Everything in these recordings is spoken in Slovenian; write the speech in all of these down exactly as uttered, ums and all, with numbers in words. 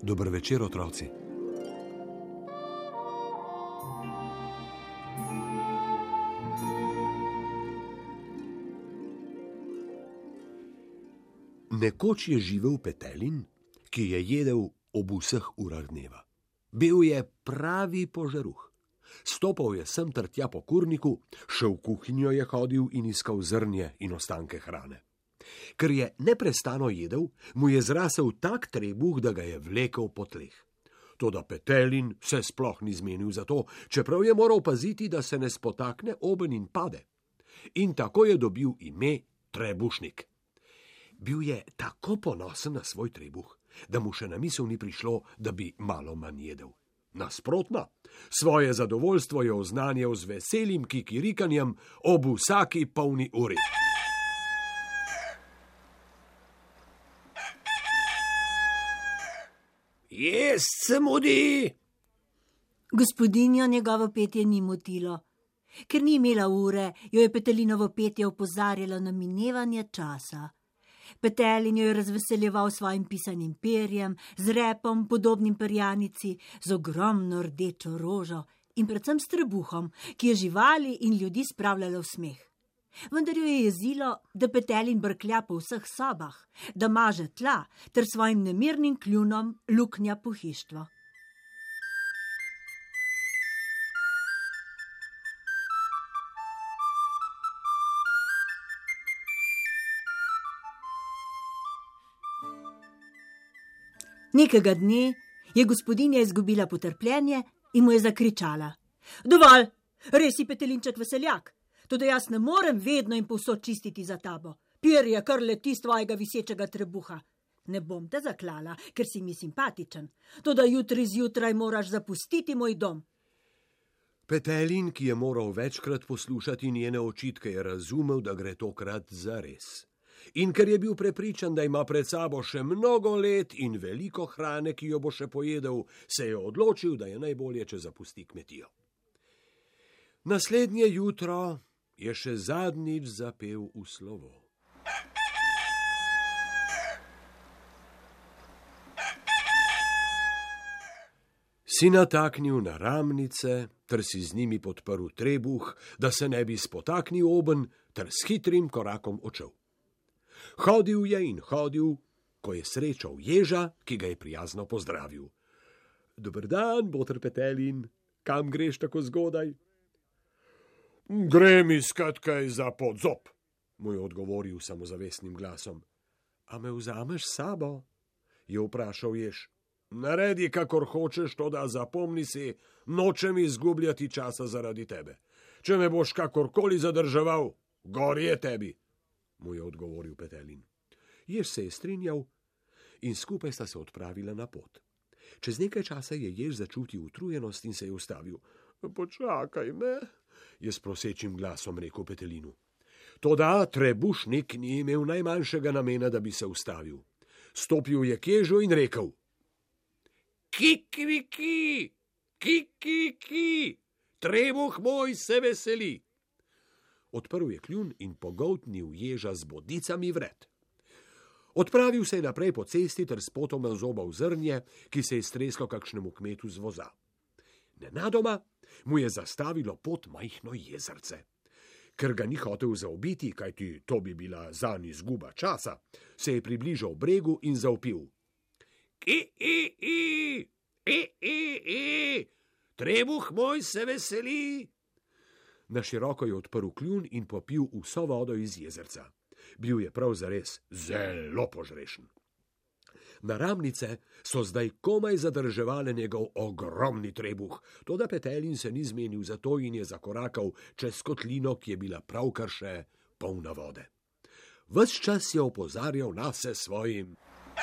Dober večer, otroci. Nekoč je živel Petelin, ki je jedel ob vseh urah dneva. Bil je pravi požaruh. Stopal je sem ter tja po kurniku, šel v kuhinjo je hodil in iskal zrnje in ostanke hrane. Ker je neprestano jedel, mu je zrasel tak trebuh, da ga je vlekel po tleh. Toda Petelin se sploh ni zmenil za to, čeprav je moral paziti, da se ne spotakne oben in pade. In tako je dobil ime Trebušnik. Bil je tako ponosen na svoj trebuh, da mu še na misel ni prišlo, da bi malo manj jedel. Nasprotno, svoje zadovoljstvo je oznanjal z veselim kikirikanjem ob vsaki polni uri. Jest se mudi! Gospodinjo njegovo petje ni motilo. Ker ni imela ure, jo je Petelinovo petje opozarjalo na minevanje časa. Petelin jo je razveseljeval svojim pisanim perjem, z repom, podobnim perjanici, z ogromno rdečo rožo in predvsem s trebuhom, ki je živali in ljudi spravljalo v smeh. Vendar jo je jezilo, da Petelin brklja po vseh sobah, da maže tla ter svojim nemirnim kljunom luknja pohištvo. Nekega dne je gospodinja izgubila potrpljenje in mu je zakričala: Dovolj, res si Petelinček veseljak, tudi jaz ne morem vedno in povsod čistiti za tabo. Perje kar leti z tvojega visečega trebuha. Ne bom te zaklala, ker si mi simpatičen, tudi jutri zjutraj moraš zapustiti moj dom. Petelin, ki je moral večkrat poslušati njene očitke, je razumel, da gre tokrat zares. In ker je bil prepričan, da ima pred sabo še mnogo let in veliko hrane, ki jo bo še pojedel, se je odločil, da je najbolje, če zapusti kmetijo. Naslednje jutro je še zadnjič zapel v slovo. Si nataknil na ramnice, ter si z njimi podprl trebuh, da se ne bi spotaknil oben, ter s hitrim korakom odšel. Hodil je in hodil, ko je srečal ježa, ki ga je prijazno pozdravil. Dober dan, boter Petelin, kam greš tako zgodaj? Grem iskat kaj za podzob, mu je odgovoril samozavestnim glasom. A me vzameš s sabo? Je vprašal jež. Naredi, kakor hočeš, toda zapomni si, nočem izgubljati časa zaradi tebe. Če me boš kakorkoli zadrževal, gor je tebi, mu je odgovoril Petelin. Jež se je strinjal in skupaj sta se odpravila na pot. Čez nekaj časa je jež začutil utrujenost in se je ustavil. Počakaj me, je s prosečim glasom rekel Petelinu. Toda Trebušnik ni imel najmanjšega namena, da bi se ustavil. Stopil je k ježu in rekel: Kikiriki, kikiriki, trebuh moj se veseli. Odprl je kljun in pogoltnil ježa z bodicami vred. Odpravil se je naprej po cesti ter s potoma zobal zrnje, ki se je streslo kakšnemu kmetu z voza. Nenadoma mu je zastavilo pot majhno jezerce. Ker ga ni hotel zaobiti, kajti to bi bila zanj izguba časa, se je približal bregu in zavpil. Ki-i-i, i-i-i, trebuh moj se veseli. Na široko je odprl kljun in popil vso vodo iz jezerca. Bil je prav zares zelo požrešen. Naramnice so zdaj komaj zadrževale njegov ogromni trebuh, toda Petelin se ni zmenil za to in je zakorakal čez kotlino, ki je bila pravkar še polna vode. Ves čas je opozarjal nase svojim.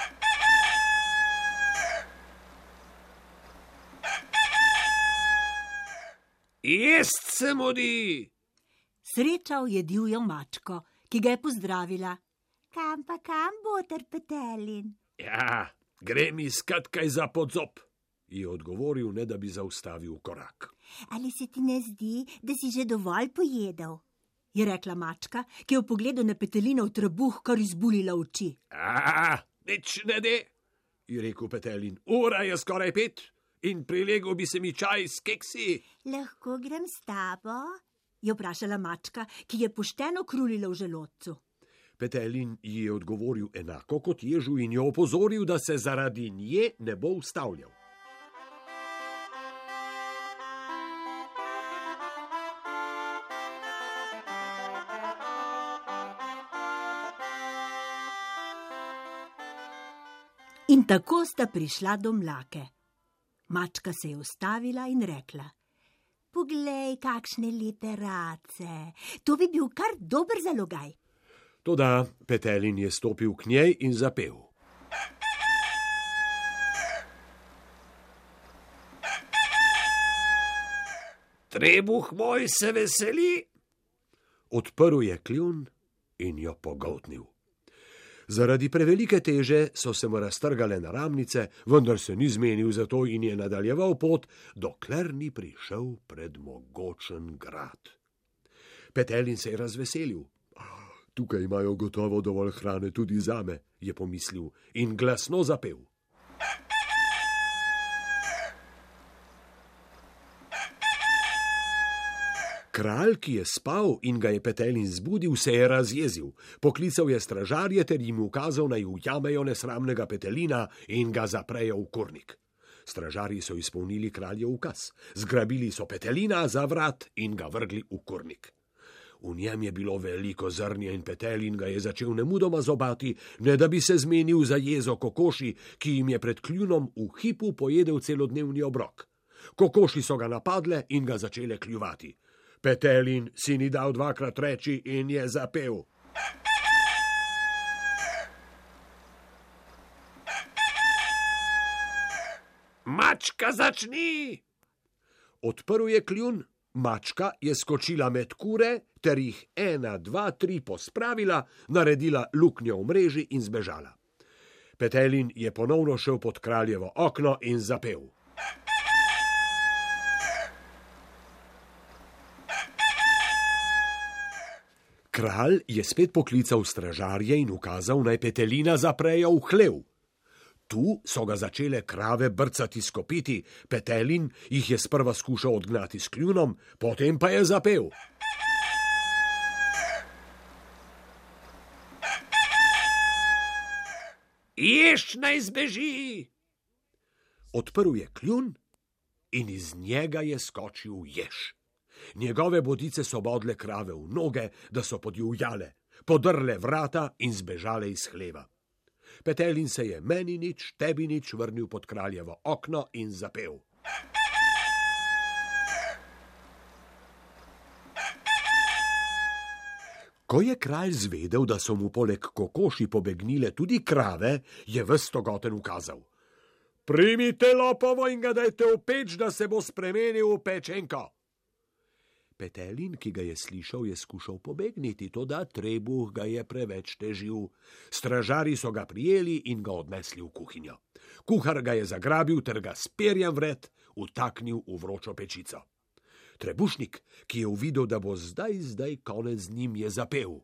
Jest se mudi! Srečal je divjo mačko, ki ga je pozdravila. Kam pa kam, boter Petelin? Ja, grem iskat kaj za podzob, je odgovoril, ne da bi zaustavil korak. Ali se ti ne zdi, da si že dovolj pojedel? Je rekla mačka, ki je v pogledu na Petelinov trebuh kar izbulila oči. A, nič ne de, je rekel Petelin. Ura je skoraj pet in prilegel bi se mi čaj s keksi. Lahko grem s tabo? Je vprašala mačka, ki je pošteno krulila v želodcu. Petelin ji je odgovoril enako kot ježu in jo opozoril, da se zaradi nje ne bo ustavljal. In tako sta prišla do Mlake. Mačka se je ustavila in rekla: Poglej, kakšne lepe race, to bi bil kar dober zalogaj. Toda Petelin je stopil k njej in zapel. Trebuh moj se veseli. Odprl je kljun in jo pogoltnil. Zaradi prevelike teže so se mu raztrgale naramnice, vendar se ni zmenil za to in je nadaljeval pot, dokler ni prišel pred mogočen grad. Petelin se je razveselil. Tukaj imajo gotovo dovolj hrane tudi zame, je pomislil in glasno zapel. Kralj, ki je spal in ga je Petelin zbudil, se je razjezil. Poklical je stražarje ter jim ukazal, naj ujamejo nesramnega Petelina in ga zaprejo v kurnik. Stražarji so izpolnili kraljev ukaz. Zgrabili so Petelina za vrat in ga vrgli v kurnik. V njem je bilo veliko zrnja in Petelin ga je začel nemudoma zobati, ne da bi se zmenil za jezo kokoši, ki jim je pred kljunom v hipu pojedel celodnevni obrok. Kokoši so ga napadle in ga začele kljuvati. Petelin si ni dal dvakrat reči in je zapel. Mačka, začni! Odprl je kljun, mačka je skočila med kure ter jih ena, dva, tri pospravila, naredila luknjo v mreži in zbežala. Petelin je ponovno šel pod kraljevo okno in zapel. Kralj je spet poklical stražarje in ukazal, naj Petelina zaprejo v hlev. Tu so ga začele krave brcati s kopiti, Petelin jih je sprva skušal odgnati s kljunom, potem pa je zapel. Ješ naj zbeži! Odprl je kljun in iz njega je skočil jež. Njegove bodice so bodle krave v noge, da so podjuvjale, podrle vrata in zbežale iz hleva. Petelin se je meni nič, tebi nič vrnil pod kraljevo okno in zapel. Ko je kralj zvedel, da so mu poleg kokoši pobegnile tudi krave, je ves togoten ukazal. Primite lopovo in ga dajte v peč, da se bo spremenil v pečenko. Petelin, ki ga je slišal, je skušal pobegniti, toda trebuh ga je preveč težil. Stražari so ga prijeli in ga odnesli v kuhinjo. Kuhar ga je zagrabil ter ga s perjem vred vtaknil v vročo pečico. Trebušnik, ki je uvidel, da bo zdaj, zdaj konec z njim, je zapel.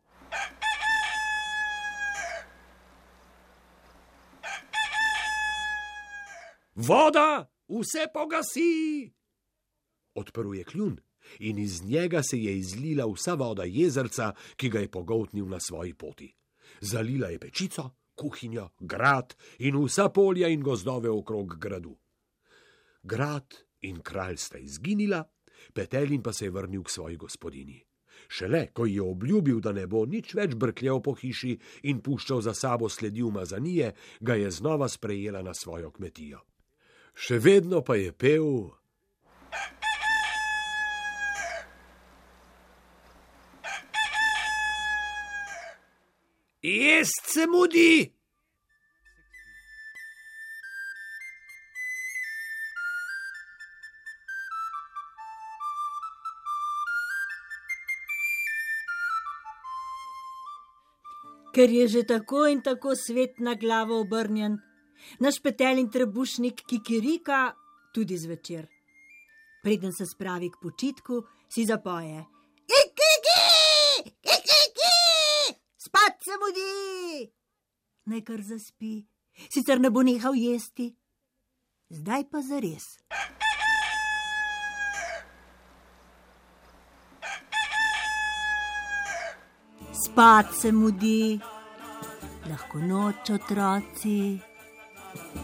Voda, vse pogasi! Odprl je kljun in iz njega se je izlila vsa voda jezerca, ki ga je pogoltnil na svoji poti. Zalila je pečico, kuhinjo, grad in vsa polja in gozdove okrog gradu. Grad in kralj sta izginila, Petelin pa se je vrnil k svoji gospodinji. Šele, ko je obljubil, da ne bo nič več brkljal po hiši in puščal za sabo sledi umazanije, ga je znova sprejela na svojo kmetijo. Še vedno pa je pel. Jest se mudi! Ker je že tako in tako svet na glavo obrnjen, naš Petelin trebušnik kikirika tudi zvečer. Preden se spravi k počitku, si zapoje. Kikiki! Kikiki! Spat se mudi! Naj kar zaspi sicer ne bo nehal jesti. Zdaj pa zares. Spat se mudi, lahko noč, otroci.